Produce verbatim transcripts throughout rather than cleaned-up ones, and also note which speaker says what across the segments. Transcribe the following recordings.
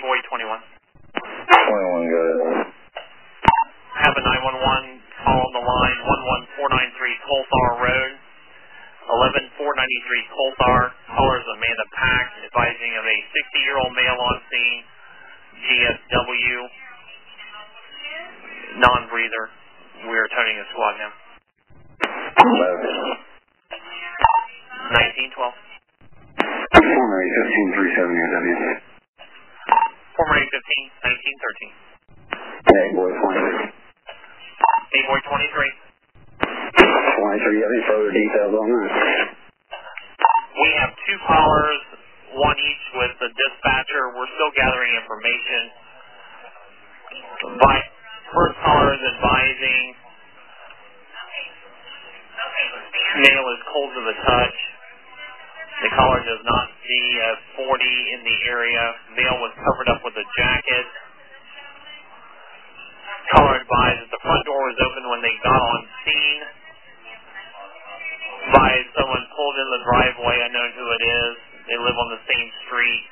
Speaker 1: Boy twenty-one.
Speaker 2: twenty-one, go ahead.
Speaker 1: Have a nine one one call on the line, one one four nine three Colthar Road, eleven four ninety-three Colthar. Caller is Amanda Pack, advising of a sixty-year-old male on scene, G S W, non-breather. We are toning a squad now. nineteen twelve.
Speaker 2: Former eight fifteen three seventy W.
Speaker 1: Former eight fifteen nineteen thirteen.
Speaker 2: Hey, boy twenty-three.
Speaker 1: Hey, boy twenty-three.
Speaker 2: twenty-three, you have any further details on that?
Speaker 1: We have two callers, one each with the dispatcher. We're still gathering information. By, first caller is advising male is cold to the touch. The caller does not see a forty in the area. Male was covered up with a jacket. Caller advised that the front door was open when they got on scene. Advised someone pulled in the driveway, unknown who it is. They live on the same street.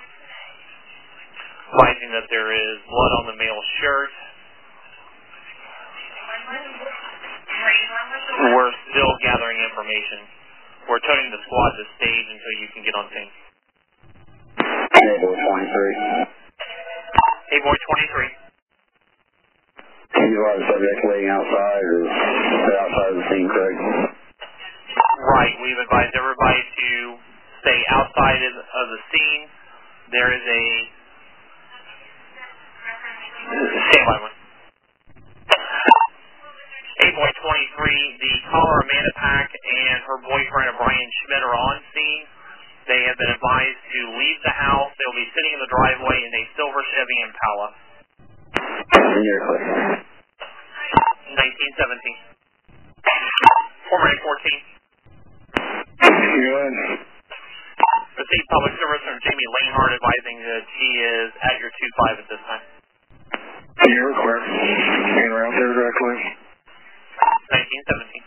Speaker 1: Advising that there is blood on the male's shirt. We're still gathering information. We're toting the squad to stage until you can get on scene.
Speaker 2: Hey, boy twenty-three.
Speaker 1: Hey, boy twenty-three.
Speaker 2: You are the subject waiting outside or outside of the scene, correct?
Speaker 1: Right. We've advised everybody to stay outside of, of the scene. There is a standby one. Hey, boy twenty-three. The caller Amanda Pack and her boyfriend Brian Schmidt are on scene. They have been advised to leave the house. They'll be sitting in the driveway in a silver Chevy Impala. nineteen seventeen. Former eight fourteen.
Speaker 2: Good.
Speaker 1: Received public service from Jamie Lanehart advising that she is at your two five at this time.
Speaker 2: You're clear. Being around there directly.
Speaker 1: nineteen seventeen.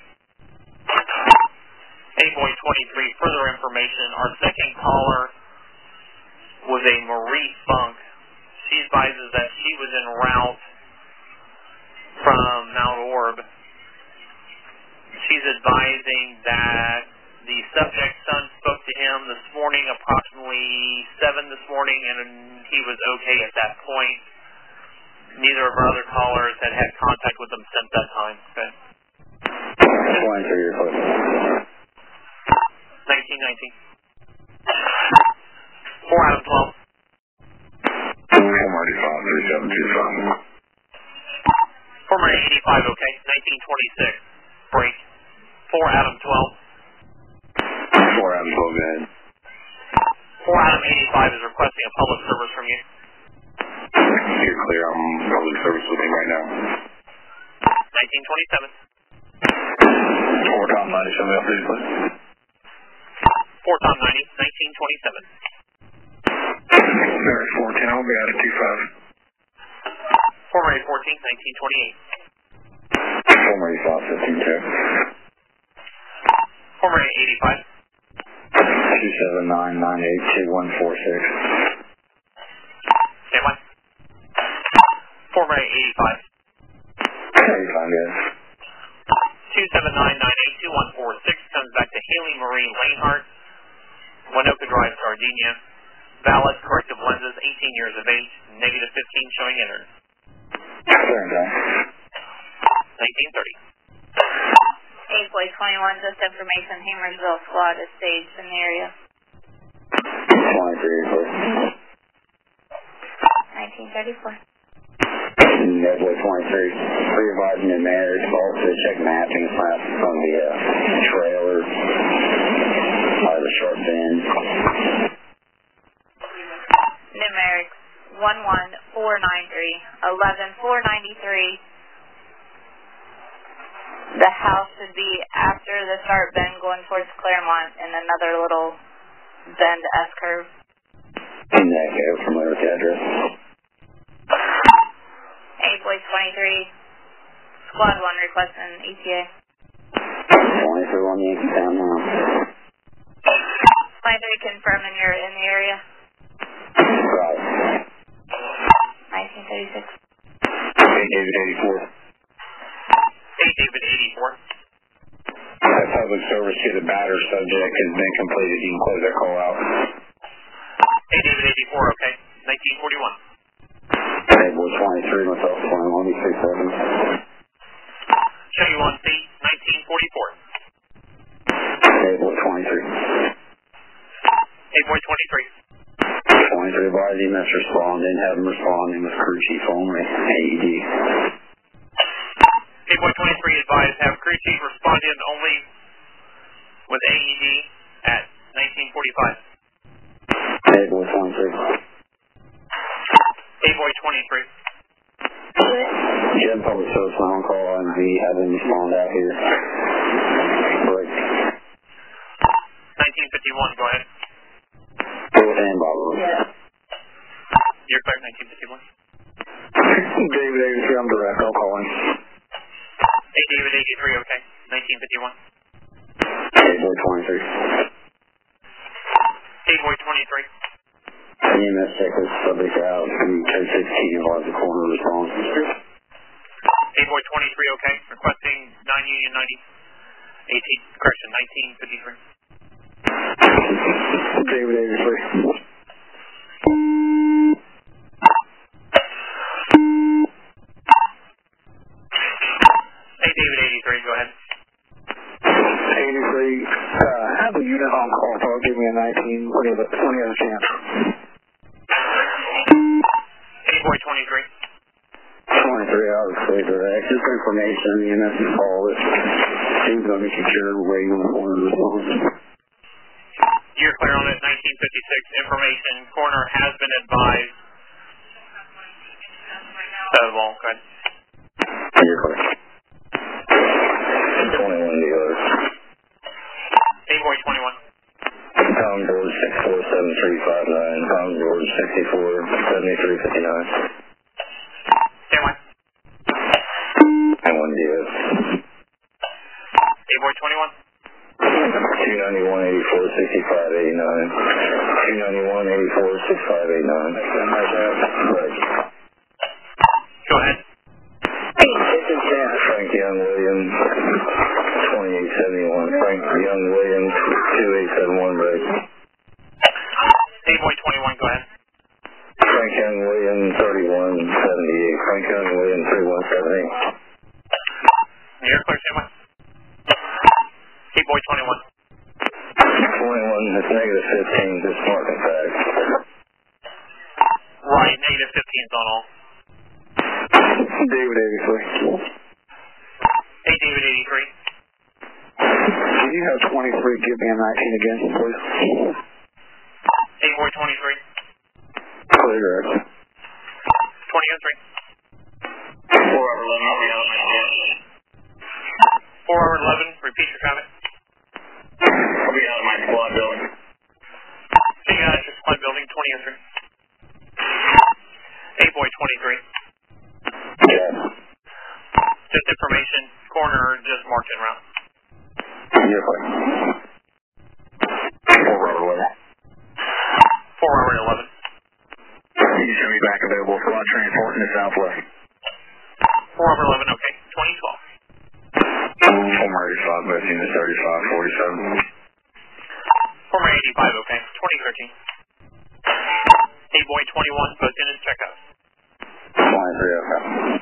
Speaker 1: Hey, boy twenty-three. Further information. Our second caller was a Marie Funk. She advises that she was en route from Mount Orb. She's advising that the subject's son spoke to him this morning, approximately seven this morning, and he was okay at that point. Neither of our other callers had had contact with him since that time. Okay.
Speaker 2: twenty-three, you're close.
Speaker 1: nineteen nineteen. four out of twelve.
Speaker 2: Former eighty-five, three seven two five.
Speaker 1: Former eighty-five, okay. nineteen twenty-six. Break. four Adam twelve.
Speaker 2: four Adam twelve, go ahead.
Speaker 1: four Adam eighty-five is requesting a public service from you.
Speaker 2: You're clear. I'm public service with me right now.
Speaker 1: nineteen twenty-seven.
Speaker 2: four Tom ninety-seven, please, please.
Speaker 1: four Tom ninety, nineteen twenty-seven.
Speaker 2: There, four ten, I'll be out at two five.
Speaker 1: Former eight fourteen, nineteen twenty-eight.
Speaker 2: Former eighty-five, fifteen two.
Speaker 1: Former eighty-five.
Speaker 2: two seven nine nine eight two one four six.
Speaker 1: Stand by. Former eighty-five.
Speaker 2: eighty-five, yes.
Speaker 1: two seven nine nine eight two one four six comes back to Haley Marie Lanehart, Winoka Drive, Sardinia. Valid, corrective lenses, eighteen years of age, negative fifteen showing entered. nineteen thirty.
Speaker 3: eight boy twenty-one, just information, Hammersville squad is staged in the area.
Speaker 2: twenty-three, please.
Speaker 3: nineteen thirty-four.
Speaker 2: Netboy twenty-three, pre-advising the manager to also check mapping flaps from the uh, trailer by the short bend.
Speaker 3: Numerics one one four nine three, eleven four ninety-three. The house should be after the start bend going towards Claremont and another little bend S-curve.
Speaker 2: Yeah, okay, I'm familiar with the address.
Speaker 3: eight boy twenty-three, squad one requesting E T A.
Speaker 2: twenty-three on Yankee Town now.
Speaker 3: twenty-three confirming you're in the area.
Speaker 2: Right. to the batter subject has been completed. You can close that call out.
Speaker 1: Hey, David eighty-four, okay. nineteen forty-one.
Speaker 2: Hey, boy twenty-three, myself twenty-one, be six seven.
Speaker 1: Show you on seat, nineteen forty-four.
Speaker 2: Hey, boy twenty-three.
Speaker 1: Hey, boy twenty-three.
Speaker 2: twenty-three, advise he must respond. Didn't have him respond. He was crew chief only. A E D.
Speaker 1: Hey, boy twenty-three, advise have crew chief respond in only with A E D at nineteen forty-five.
Speaker 2: Hey, boy twenty-three.
Speaker 1: Hey, boy twenty-three.
Speaker 2: Jim Public Service on call, and he had him respond out here. Break.
Speaker 1: nineteen fifty-one, go ahead.
Speaker 2: And Bob.
Speaker 3: Yeah.
Speaker 1: You're clear, nineteen fifty-one.
Speaker 2: David eighty-three, I'm direct. I'll call him.
Speaker 1: Hey, David eighty-three, okay. nineteen fifty-one.
Speaker 2: Hey, boy twenty-three.
Speaker 1: Hey, boy twenty-three.
Speaker 2: E M S check this subject out. Code sixteen, advise the corner response.
Speaker 1: Hey, boy twenty-three, okay. Requesting nine Union ninety. eighteen, correction, nineteen fifty-three.
Speaker 2: David eighty-three.
Speaker 1: Hey, David eighty-three, go ahead.
Speaker 2: eighty-three, uh, have a unit on call, so give me a nineteen, when you have a, when you have a chance.
Speaker 1: Hey, boy twenty-three.
Speaker 2: twenty-three hours clear direct. Just information, the E M S call it. Seems going to be secure, waiting on the corner response.
Speaker 1: You're clear on it, nineteen fifty-six. Information, corner has been advised. Oh, well, good.
Speaker 2: You're clear. twenty-one dealers.
Speaker 1: Hey, boy twenty-one.
Speaker 2: Tom George six four seven three five nine, Tom George sixty-four seventy-three fifty-nine.
Speaker 1: Stand by.
Speaker 2: And one dealer.
Speaker 1: Hey, boy twenty-one.
Speaker 2: two ninety-one eighty-four sixty-five eighty-nine. two ninety-one eighty-four sixty-five eighty-nine. Right.
Speaker 1: Go ahead.
Speaker 2: This is uh, Frank Young Williams, twenty-eight seventy-one. Frank Young Williams, two eight seven one, break.
Speaker 1: Hey, boy twenty-one, go ahead.
Speaker 2: Frank Young Williams, thirty-one seventy-eight. Frank Young Williams, thirty-one seventy-eight.
Speaker 1: You're clear, stand by. Hey, boy twenty-one.
Speaker 2: twenty-one, that's negative fifteen, this market tag.
Speaker 1: Right, negative fifteen's on all.
Speaker 2: David eighty-three.
Speaker 1: Hey, David eighty-three.
Speaker 2: Can you have twenty-three, give me a nineteen again, please?
Speaker 1: Hey, boy twenty-three.
Speaker 2: Clear direct.
Speaker 1: twenty oh three.
Speaker 2: four hour eleven, I'll be out of my car.
Speaker 1: four hour eleven, repeat your comment.
Speaker 2: I'll be out of my squad building.
Speaker 1: Hey, guys, your squad building, twenty oh three. Hey, boy twenty-three.
Speaker 2: Yeah.
Speaker 1: Just information, corner just marked en route.
Speaker 2: You're clear. four hour eleven.
Speaker 1: four hour eleven.
Speaker 2: You can send me back available squad transport in the southwest.
Speaker 1: four hour eleven, okay. twenty twelve.
Speaker 2: Former eighty-five, both units thirty-five forty-seven.
Speaker 1: Former eighty-five, okay. twenty thirteen. Hey, boy twenty-one, both units check out.
Speaker 2: twenty-three, okay.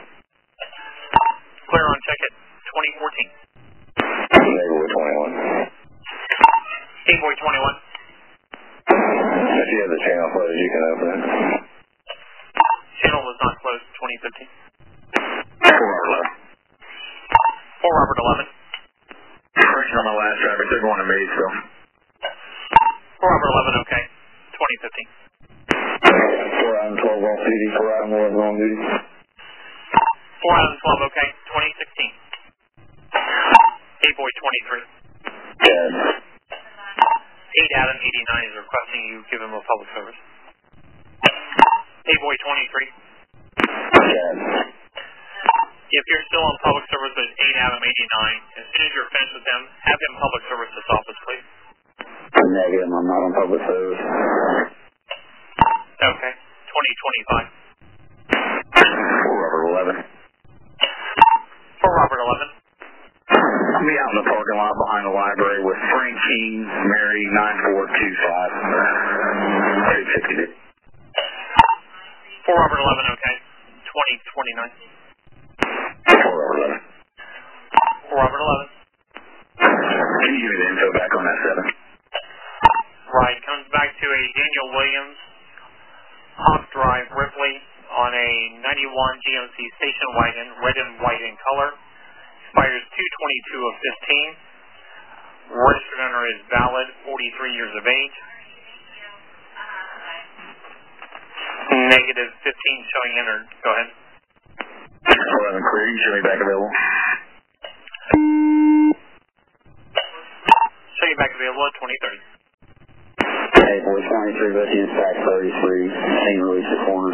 Speaker 1: Clear on ticket, twenty fourteen.
Speaker 2: Neighborhood twenty-one.
Speaker 1: Hey, boy twenty-one.
Speaker 2: If you have the channel closed, you can open it.
Speaker 1: Channel was not closed, twenty fifteen.
Speaker 2: four hour eleven.
Speaker 1: four Robert eleven.
Speaker 2: Correction on my last traffic, they're going to Maysville.
Speaker 1: four Robert eleven, okay. twenty fifteen.
Speaker 2: four out twelve off duty, four out eleven on duty.
Speaker 1: four out twelve, okay. twenty sixteen. Hey, boy twenty-three.
Speaker 2: Dead.
Speaker 1: eight Adam eighty-nine is requesting you give him a public service. Hey, boy twenty-three.
Speaker 2: Dead.
Speaker 1: If you're still on public service at eight Adam eighty-nine, as soon as you're finished with them, have him public service this office, please.
Speaker 2: Negative, I'm not on public service.
Speaker 1: Okay. twenty twenty-five.
Speaker 2: four Robert eleven.
Speaker 1: four Robert eleven.
Speaker 2: I'll be out in the parking lot. mile behind the library with Frank King, Mary nine four two five. thirty sixty.
Speaker 1: four Robert eleven, okay. twenty twenty-nine.
Speaker 2: four Robert eleven.
Speaker 1: four Robert eleven.
Speaker 2: Can you give me the info back on that seven?
Speaker 1: Right, comes back to a Daniel Williams, Hawk Drive, Ripley, on a ninety-one G M C station wagon, red and white in color. Expires two twenty-two of fifteen. Registered owner is valid, forty-three years of age. Negative fifteen showing entered. Go ahead.
Speaker 2: eleven clear. You show me back available.
Speaker 1: Show you back available at twenty thirty.
Speaker 2: Hey, boy, twenty-three, but he's back thirty-three. Same release the corner.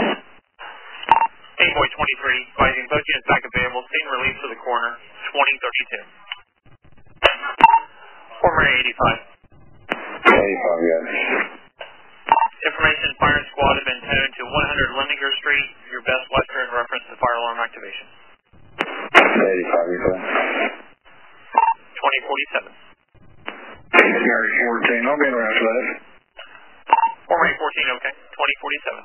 Speaker 1: Hey, boy, twenty-three. Advising both units back available. Same release to the corner. twenty thirty-two. Former eighty-five.
Speaker 2: eighty-five, yeah.
Speaker 1: Information, fire squad have been toned to one hundred Lindinger Street. Your best western reference to fire alarm activation.
Speaker 2: eighty-five, you said?
Speaker 1: twenty forty-seven.
Speaker 2: Mary fourteen, I'll be around for that.
Speaker 1: Former eight fourteen, okay. twenty forty-seven.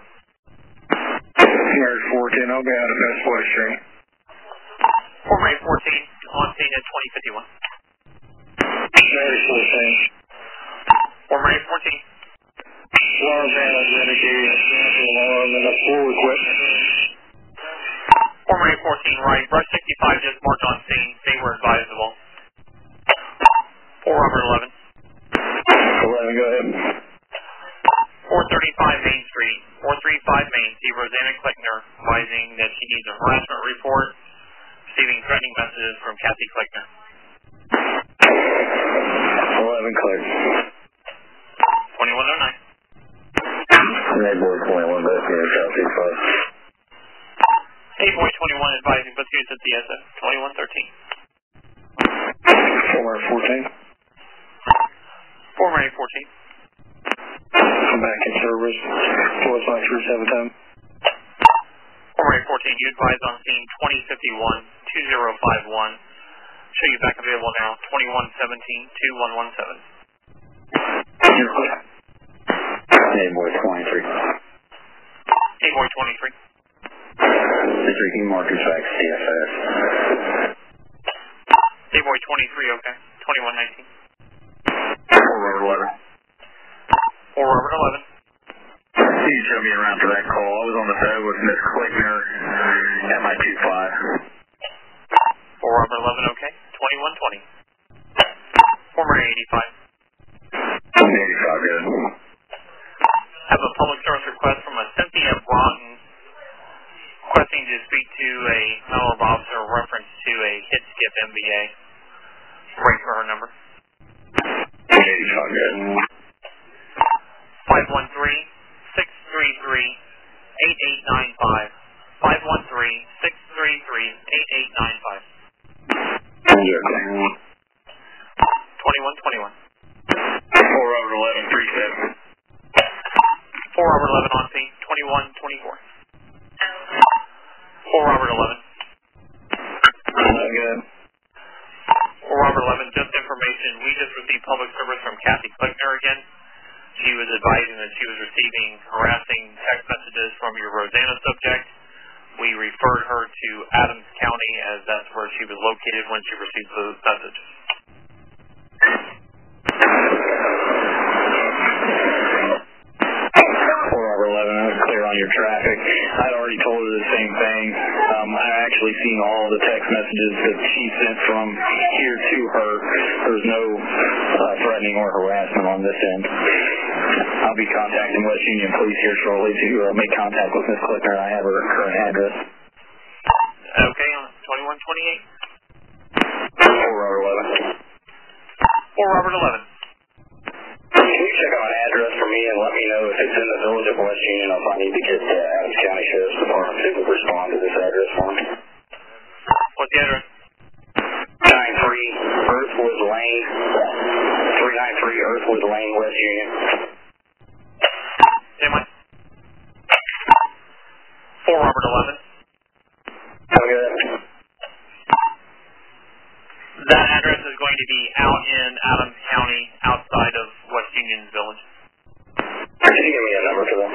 Speaker 2: Mary fourteen, I'll be out of Best Western.
Speaker 1: Former eight fourteen, on scene at twenty fifty-one.
Speaker 2: Mary fourteen.
Speaker 1: Former eight fourteen.
Speaker 2: Alarm van identified, alarm and a full equipment.
Speaker 1: Former eight fourteen, right. Brush sixty-five just marked on scene. Stay where advisable. four Robert eleven.
Speaker 2: eleven, go ahead.
Speaker 1: four thirty-five Main Street. four thirty-five Main. See Rosanna Klickner advising that she needs a harassment report. Receiving threatening messages from Kathy Klickner.
Speaker 2: eleven, clear.
Speaker 1: twenty-one oh nine.
Speaker 2: Hey, boy, twenty-one, both units, South sixty-five.
Speaker 1: Hey, boy, twenty-one advising both units at D S M. twenty-one thirteen.
Speaker 2: Former fourteen.
Speaker 1: Former eight fourteen.
Speaker 2: I'm back in service. four five three seven time.
Speaker 1: Former eight fourteen, you advise on scene twenty fifty-one, two zero five one. Show you back available now, twenty-one seventeen, two one one seven.
Speaker 2: You're clear. Hey, boy, twenty-three.
Speaker 1: Hey, boy, twenty-three.
Speaker 2: District E markers back C F S.
Speaker 1: Hey, boy, twenty-three, okay. twenty-one nineteen.
Speaker 2: four Robert eleven.
Speaker 1: four Robert eleven.
Speaker 2: You showed me around for that call. I was on the phone with Miss Klickner at my two five.
Speaker 1: four Robert eleven, okay. twenty-one twenty. Former eighty-five.
Speaker 2: eighty-five, good.
Speaker 1: Have a public service request from a Cynthia Broughton requesting to speak to a mental health officer in reference to a hit skip M B A. Wait for her number.
Speaker 2: eighty-five, good.
Speaker 1: five one three, six three three, eight eight nine five. five one three, six three three, eight eight nine five. twenty-one twenty-one.
Speaker 2: four Robert eleven, three seven.
Speaker 1: four Robert eleven on scene, twenty-one twenty-four. four Robert eleven.
Speaker 2: Good.
Speaker 1: four Robert eleven, just information. We just received public service from Kathy Klickner again. She was advising that she was receiving harassing text messages from your Rosanna subject. We referred her to Adams County as that's where she was located when she received those messages.
Speaker 2: four Robert eleven, I was clear on your traffic. I'd already told her the same thing. Um, I've actually seen all the text messages that she sent from here to her. There's no uh, threatening or harassment on this end. I'll be contacting West Union Police here shortly to uh, make contact with Miss Klickner. I have her current address.
Speaker 1: Okay, on twenty-one twenty-eight.
Speaker 2: four Robert eleven.
Speaker 1: four Robert eleven.
Speaker 2: Can you check out an address for me and let me know if it's in the village of West Union, if I need to get the uh, Adams County Sheriff's Department to respond to this address for me?
Speaker 1: What's the address?
Speaker 2: nine three Earthwood Lane, three ninety-three Earthwood Lane, West Union.
Speaker 1: Same one. four Robert eleven.
Speaker 2: Okay.
Speaker 1: That address is going to be out in Adams County, outside of West Union Village.
Speaker 2: Can you give me a number for them?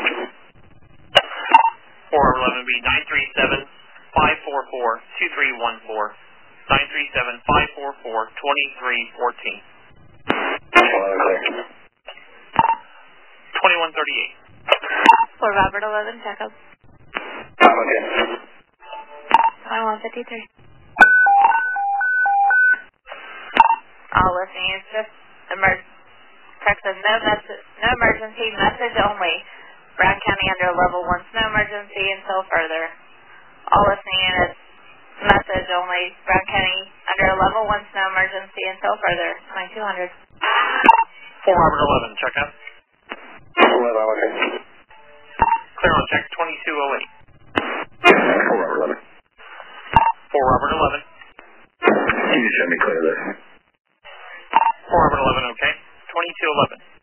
Speaker 1: four eleven would be nine three seven, five four four, two three one four, nine three seven, five four four, two three one four. twenty-one thirty-eight.
Speaker 3: For Robert eleven, checkup.
Speaker 2: Um, okay.
Speaker 3: twenty-one fifty-three. All listening, it's just emer- Texas, no, message, no emergency, message only. Brown County under level one, no emergency until further. All listening, it's message only. Brown County under level one, no emergency until further. twenty-two hundred.
Speaker 1: four Robert eleven, check out.
Speaker 2: eleven, okay.
Speaker 1: Clear on check, twenty-two oh eight.
Speaker 2: four Robert eleven.
Speaker 1: four Robert eleven.
Speaker 2: You just show me clear there.
Speaker 1: four Robert eleven, okay. twenty-two eleven.